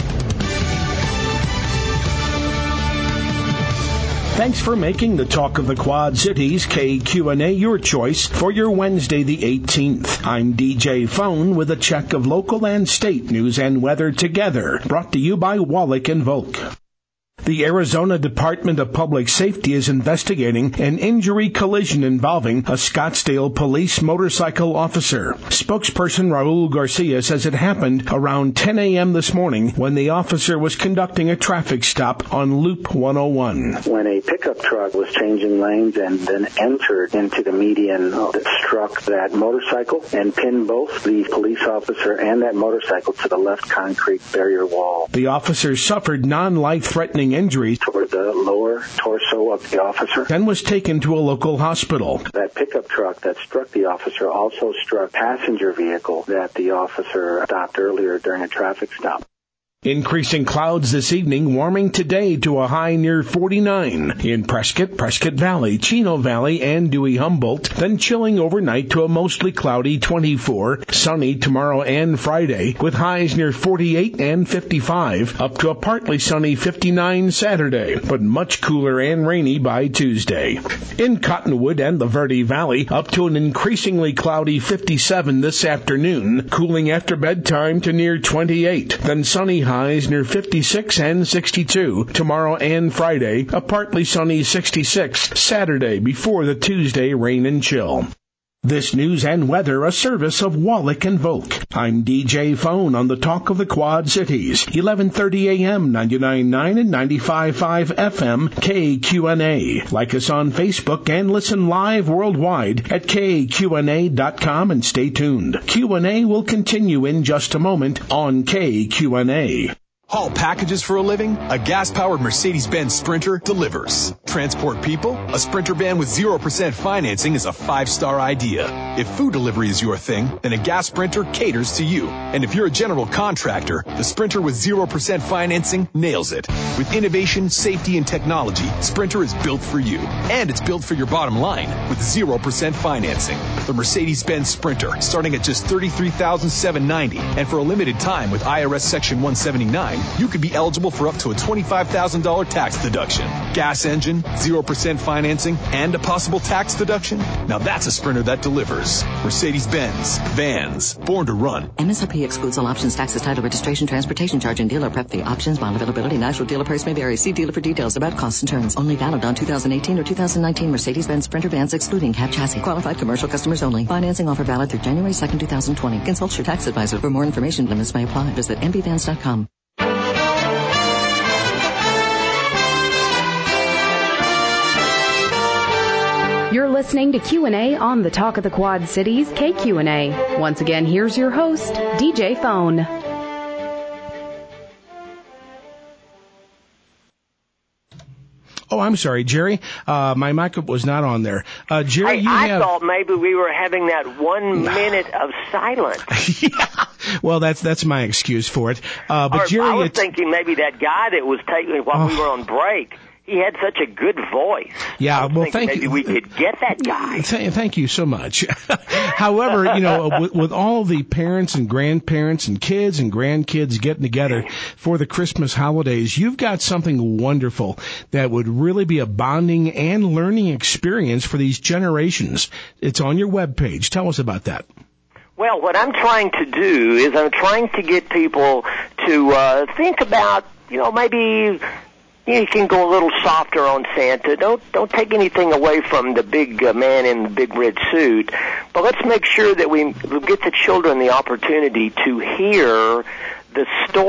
Thanks for making the Talk of the Quad Cities, K Q and A, your choice for your Wednesday the eighteenth. I'm D J Phone with a check of local and state news and weather together, brought to you by Wallach and Volk. The Arizona Department of Public Safety is investigating an injury collision involving a Scottsdale police motorcycle officer. Spokesperson Raul Garcia says it happened around ten a.m. this morning when the officer was conducting a traffic stop on Loop one oh one. When a pickup truck was changing lanes and then entered into the median that struck that motorcycle and pinned both the police officer and that motorcycle to the left concrete barrier wall. The officer suffered non-life-threatening injuries toward the lower torso of the officer, then was taken to a local hospital. That pickup truck that struck the officer also struck a passenger vehicle that the officer stopped earlier during a traffic stop. Increasing clouds this evening, warming today to a high near forty-nine in Prescott, Prescott Valley, Chino Valley, and Dewey-Humboldt, then chilling overnight to a mostly cloudy twenty-four, sunny tomorrow and Friday, with highs near forty-eight and fifty-five, up to a partly sunny fifty-nine Saturday, but much cooler and rainy by Tuesday. In Cottonwood and the Verde Valley, up to an increasingly cloudy fifty-seven this afternoon, cooling after bedtime to near twenty-eight, then sunny highs near fifty-six and sixty-two tomorrow and Friday, a partly sunny sixty-six Saturday before the Tuesday rain and chill. This news and weather a service of Wallach and Volk. I'm D J Phone on the Talk of the Quad Cities, eleven thirty a.m., ninety-nine point nine and ninety-five point five F M, K Q and A. Like us on Facebook and listen live worldwide at K Q N A dot com and stay tuned. Q and A will continue in just a moment on K Q and A. Haul packages for a living? A gas-powered Mercedes-Benz Sprinter delivers. Transport people? A Sprinter van with zero percent financing is a five-star idea. If food delivery is your thing, then a gas Sprinter caters to you. And if you're a general contractor, the Sprinter with zero percent financing nails it. With innovation, safety, and technology, Sprinter is built for you. And it's built for your bottom line with zero percent financing. The Mercedes-Benz Sprinter, starting at just thirty-three thousand seven hundred ninety dollars. And for a limited time with I R S Section one seventy-nine, you could be eligible for up to a twenty-five thousand dollars tax deduction. Gas engine, zero percent financing, and a possible tax deduction? Now that's a Sprinter that delivers. Mercedes-Benz. Vans. Born to run. M S R P excludes all options, taxes, title, registration, transportation charge, and dealer prep fee. Options, bond availability, and actual dealer price may vary. See dealer for details about costs and terms. Only valid on two thousand eighteen or two thousand nineteen Mercedes-Benz Sprinter vans excluding cab chassis. Qualified commercial customers only. Financing offer valid through January second, two thousand twenty. Consult your tax advisor. For more information, limits may apply. Visit m b vans dot com. You're listening to Q and A on the Talk of the Quad Cities, K Q and A. Once again, here's your host, D J Phone. Oh, I'm sorry, Jerry. Uh, my mic was not on there. Uh, Jerry, hey, you I have... thought maybe we were having that one minute of silence. Yeah. Well, that's that's my excuse for it. Uh, but or, Jerry, I was it's... thinking maybe that guy that was taking while oh. we were on break. He had such a good voice. Yeah, well, thank maybe you. Maybe we could get that guy. Th- thank you so much. However, you know, with, with all the parents and grandparents and kids and grandkids getting together for the Christmas holidays, you've got something wonderful that would really be a bonding and learning experience for these generations. It's on your webpage. Tell us about that. Well, what I'm trying to do is I'm trying to get people to uh, think about, you know, maybe... You can go a little softer on Santa. Don't don't take anything away from the big uh, man in the big red suit. But let's make sure that we get the children the opportunity to hear the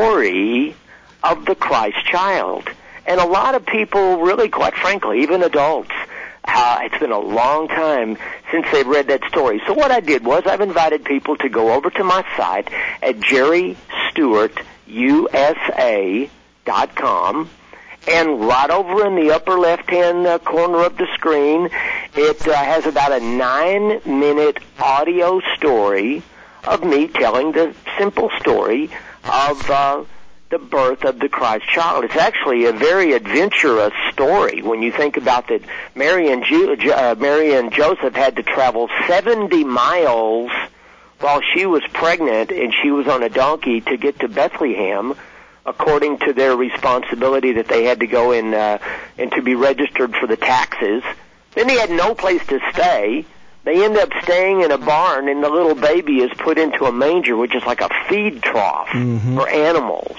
story of the Christ child. And a lot of people, really, quite frankly, even adults, uh, it's been a long time since they've read that story. So what I did was I've invited people to go over to my site at jerry stewart u s a dot com. And right over in the upper left-hand uh, corner of the screen, it uh, has about a nine-minute audio story of me telling the simple story of uh, the birth of the Christ child. It's actually a very adventurous story when you think about that Mary and, Ju- uh, Mary and Joseph had to travel seventy miles while she was pregnant and she was on a donkey to get to Bethlehem, according to their responsibility that they had to go in uh, and to be registered for the taxes. Then they had no place to stay. They end up staying in a barn, and the little baby is put into a manger, which is like a feed trough mm-hmm. for animals.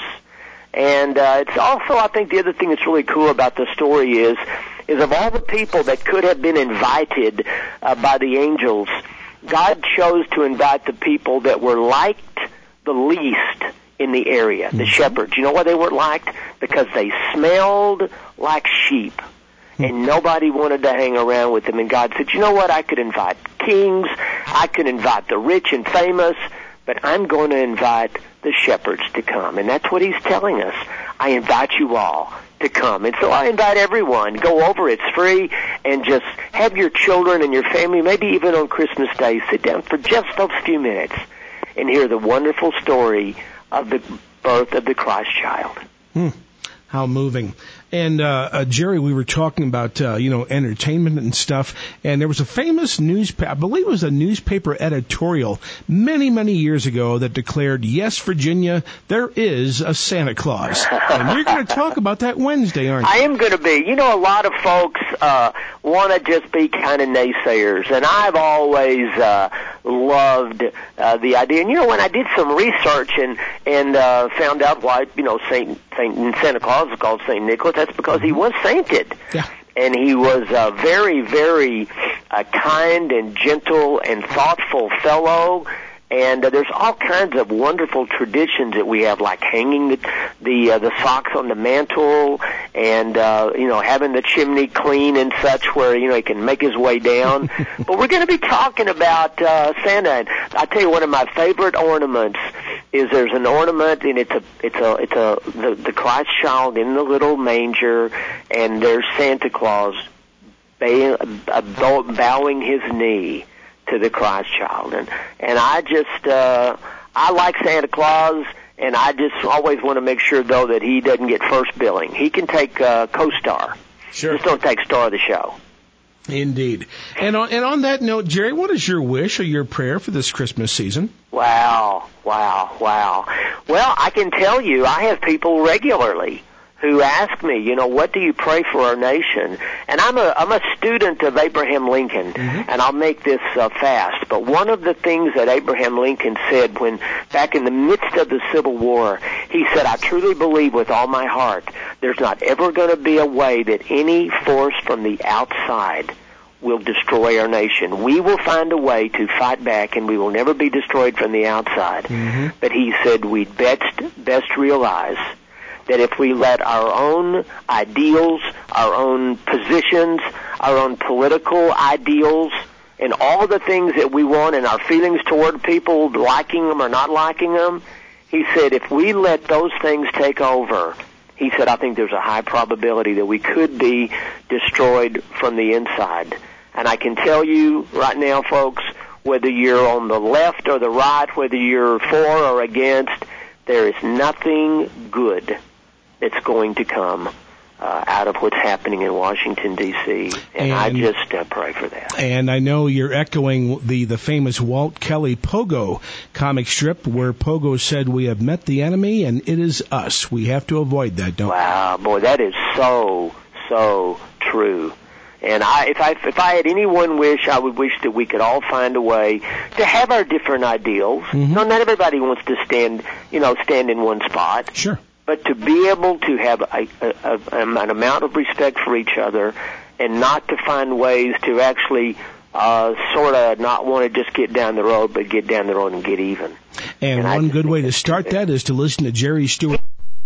And uh, it's also, I think, the other thing that's really cool about the story is, is of all the people that could have been invited uh, by the angels, God chose to invite the people that were liked the least in the area, the shepherds. You know why they weren't liked? Because they smelled like sheep, and nobody wanted to hang around with them. And God said, you know what? I could invite kings, I could invite the rich and famous, but I'm going to invite the shepherds to come. And that's what he's telling us. I invite you all to come. And so I invite everyone. Go over. It's free. And just have your children and your family, maybe even on Christmas Day, sit down for just those few minutes and hear the wonderful story of the birth of the Christ child. Hmm. How moving. And, uh, uh, Jerry, we were talking about, uh, you know, entertainment and stuff, and there was a famous newspaper, I believe it was a newspaper editorial many, many years ago that declared, yes, Virginia, there is a Santa Claus. And you're going to talk about that Wednesday, aren't you? I am going to be. You know, a lot of folks, uh, want to just be kind of naysayers, and I've always, uh, loved, uh, the idea. And, you know, when I did some research and, and, uh, found out why, you know, Saint, Saint, Santa Claus is called Saint Nicholas, that's because he was sainted. Yeah. And he was a very, very uh, kind and gentle and thoughtful fellow. And uh, there's all kinds of wonderful traditions that we have, like hanging the the, uh, the socks on the mantle, and uh, you know, having the chimney clean and such, where you know he can make his way down. But we're going to be talking about uh, Santa. And I tell you, one of my favorite ornaments is there's an ornament, and it's a it's a it's a the, the Christ child in the little manger, and there's Santa Claus bow, uh, bowing his knee to the Christ child. And and I just uh I like Santa Claus, and I just always want to make sure though that he doesn't get first billing. He can take uh co-star. Sure. Just don't take star of the show. Indeed. And on, and on that note, Jerry, what is your wish or your prayer for this Christmas season? Wow. Wow, wow. Well, I can tell you, I have people regularly who ask me, you know, what do you pray for our nation? And I'm a I'm a student of Abraham Lincoln, mm-hmm. and I'll make this uh, fast. But one of the things that Abraham Lincoln said when back in the midst of the Civil War, he said, I truly believe with all my heart there's not ever going to be a way that any force from the outside will destroy our nation. We will find a way to fight back, and we will never be destroyed from the outside. Mm-hmm. But he said we'd best best realize that if we let our own ideals, our own positions, our own political ideals, and all the things that we want and our feelings toward people, liking them or not liking them, he said if we let those things take over, he said, I think there's a high probability that we could be destroyed from the inside. And I can tell you right now, folks, whether you're on the left or the right, whether you're for or against, there is nothing good that's going to come uh, out of what's happening in Washington, D C, and, and I just uh, pray for that. And I know you're echoing the, the famous Walt Kelly Pogo comic strip where Pogo said, we have met the enemy, and it is us. We have to avoid that, don't we? Wow, boy, that is so, so true. And I, if I, if I had any one wish, I would wish that we could all find a way to have our different ideals. Mm-hmm. No, not everybody wants to stand, you know, stand in one spot. Sure. But to be able to have a, a, a, an amount of respect for each other and not to find ways to actually uh, sort of not want to just get down the road, but get down the road and get even. And, and one good way to start that is to listen to Jerry Stewart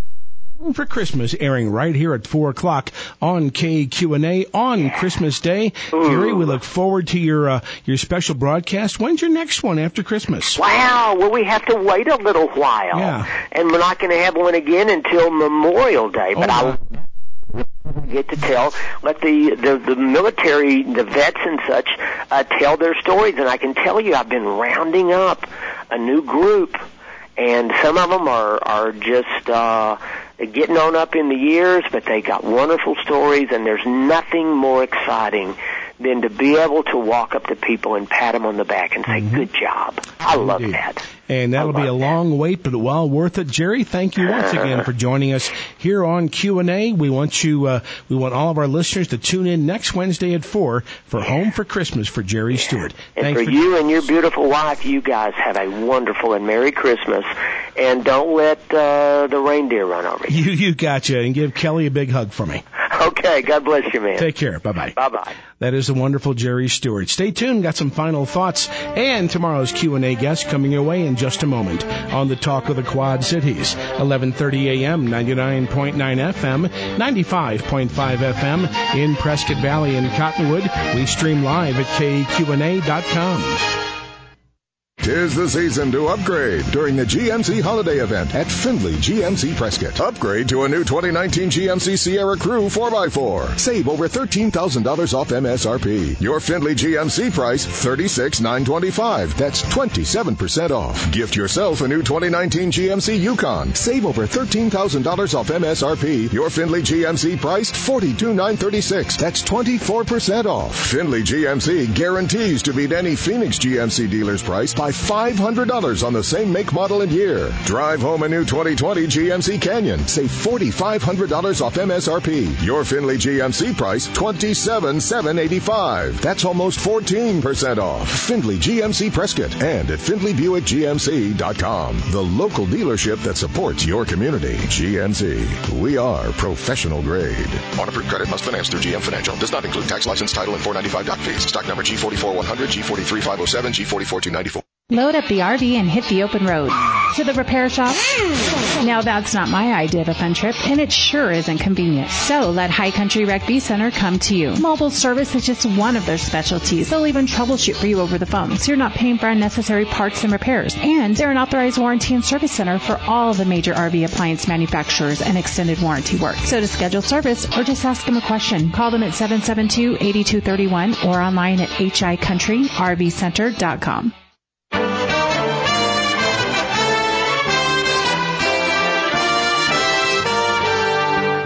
for Christmas, airing right here at four o'clock on K Q N A on Christmas Day. Ooh. Jerry, we look forward to your uh, your special broadcast. When's your next one after Christmas? Wow, well, we have to wait a little while. Yeah. And we're not going to have one again until Memorial Day. But oh, I'll get to tell, let the, the, the military, the vets and such, uh, tell their stories. And I can tell you, I've been rounding up a new group. And some of them are, are just uh, getting on up in the years, but they got wonderful stories, and there's nothing more exciting than to be able to walk up to people and pat them on the back and say, mm-hmm. good job. I love Indeed. that. And that'll be a long wait, but well worth it. Jerry, thank you once again for joining us here on Q and A. We want you, uh, we want all of our listeners to tune in next Wednesday at four for Home for Christmas for Jerry yeah. Stewart. And Thanks for, for you and your beautiful wife, you guys have a wonderful and Merry Christmas. And don't let uh, the reindeer run over you. You, you gotcha. And give Kelly a big hug for me. Okay. God bless you, man. Take care. Bye-bye. Bye-bye. That is the wonderful Jerry Stewart. Stay tuned. Got some final thoughts and tomorrow's Q and A guest coming your way in just a moment on the Talk of the Quad Cities. eleven thirty a.m., ninety-nine point nine F M, ninety-five point five F M in Prescott Valley and Cottonwood. We stream live at K Q N A dot com. 'Tis the season to upgrade during the G M C holiday event at Findlay G M C Prescott. Upgrade to a new twenty nineteen G M C Sierra Crew four by four. Save over thirteen thousand dollars off M S R P. Your Findlay G M C price, thirty-six thousand nine hundred twenty-five dollars. That's twenty-seven percent off. Gift yourself a new twenty nineteen G M C Yukon. Save over thirteen thousand dollars off M S R P. Your Findlay G M C price, forty-two thousand nine hundred thirty-six dollars. That's twenty-four percent off. Findlay G M C guarantees to beat any Phoenix G M C dealer's price by five hundred dollars on the same make, model, and year. Drive home a new twenty twenty G M C Canyon. Save four thousand five hundred dollars off M S R P. Your Findlay G M C price, twenty-seven thousand seven hundred eighty-five dollars. That's almost fourteen percent off. Findlay G M C Prescott and at Findlay Buick G M C dot com. The local dealership that supports your community. G M C. We are professional grade. On approved credit must finance through G M Financial. Does not include tax, license, title, and four ninety-five doc fees. Stock number G forty-four one hundred, G forty-three five oh seven, G forty-four two ninety-four. Load up the R V and hit the open road. To the repair shop? Now that's not my idea of a fun trip, and it sure isn't convenient. So let High Country Rec-V Center come to you. Mobile service is just one of their specialties. They'll even troubleshoot for you over the phone, so you're not paying for unnecessary parts and repairs. And they're an authorized warranty and service center for all the major R V appliance manufacturers and extended warranty work. So to schedule service or just ask them a question, call them at seven seven two, eight two three one or online at H I country R V center dot com.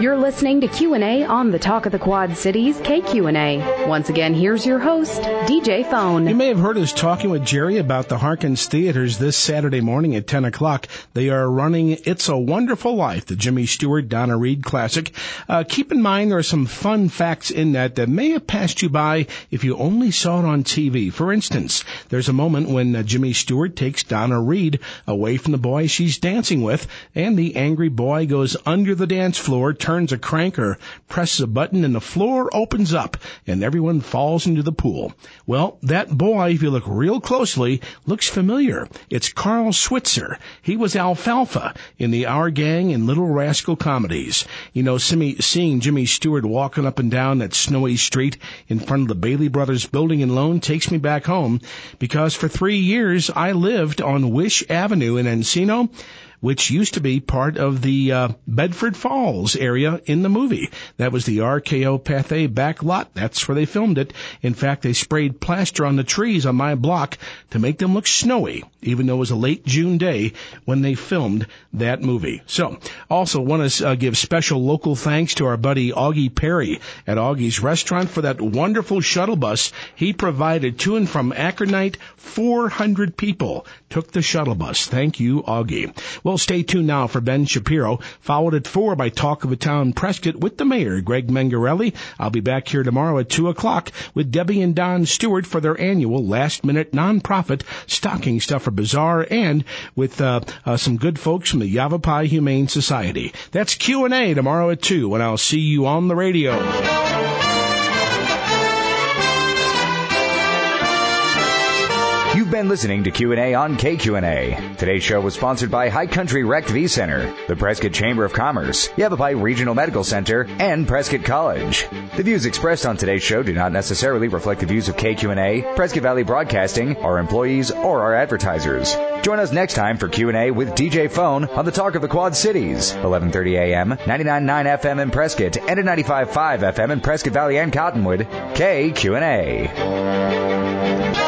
You're listening to Q and A on the Talk of the Quad Cities, K Q and A. Once again, here's your host, D J Phone. You may have heard us talking with Jerry about the Harkins Theaters this Saturday morning at ten o'clock. They are running It's a Wonderful Life, the Jimmy Stewart, Donna Reed classic. Uh, keep in mind there are some fun facts in that that may have passed you by if you only saw it on T V. For instance, there's a moment when uh, Jimmy Stewart takes Donna Reed away from the boy she's dancing with, and the angry boy goes under the dance floor, turns a crank or presses a button, and the floor opens up, and everyone falls into the pool. Well, that boy, if you look real closely, looks familiar. It's Carl Switzer. He was Alfalfa in the Our Gang and Little Rascal comedies. You know, seeing Jimmy Stewart walking up and down that snowy street in front of the Bailey Brothers building and loan takes me back home, because for three years I lived on Wish Avenue in Encino, which used to be part of the uh, Bedford Falls area in the movie. That was the R K O Pathé back lot. That's where they filmed it. In fact, they sprayed plaster on the trees on my block to make them look snowy, even though it was a late June day when they filmed that movie. So, also want to uh, give special local thanks to our buddy Augie Perry at Augie's Restaurant for that wonderful shuttle bus he provided to and from Akronite. four hundred people took the shuttle bus. Thank you, Augie. Well, stay tuned now for Ben Shapiro, followed at four by Talk of the Town Prescott with the mayor, Greg Mengarelli. I'll be back here tomorrow at two o'clock with Debbie and Don Stewart for their annual last-minute nonprofit stocking stuffer bazaar, and with uh, uh, some good folks from the Yavapai Humane Society. That's Q and A tomorrow at two, and I'll see you on the radio. You've been listening to Q and A on K Q and A. Today's show was sponsored by High Country Rec V Center, the Prescott Chamber of Commerce, Yavapai Regional Medical Center, and Prescott College. The views expressed on today's show do not necessarily reflect the views of K Q and A, Prescott Valley Broadcasting, our employees, or our advertisers. Join us next time for Q and A with D J Phone on the Talk of the Quad Cities, eleven thirty a.m., ninety-nine point nine F M in Prescott, and at ninety-five point five F M in Prescott Valley and Cottonwood. K Q and A.